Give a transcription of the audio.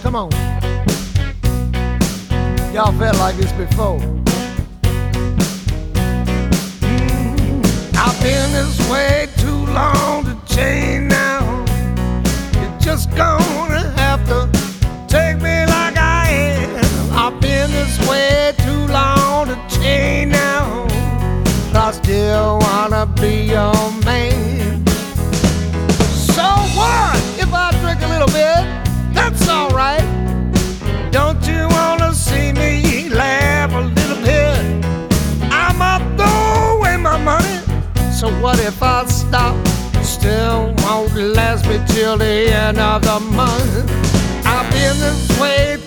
Come on. Y'all felt like this before. I've been this way too long to change now. You're just gonna have to take me like I am. I've been this way too long to change now. But I still wanna be your man. So what if I drink a little bit? That's alright. Don't you wanna see me laugh a little bit? I'ma throw away my money. So what if I stop? Still won't last me till the end of the month. I've been this way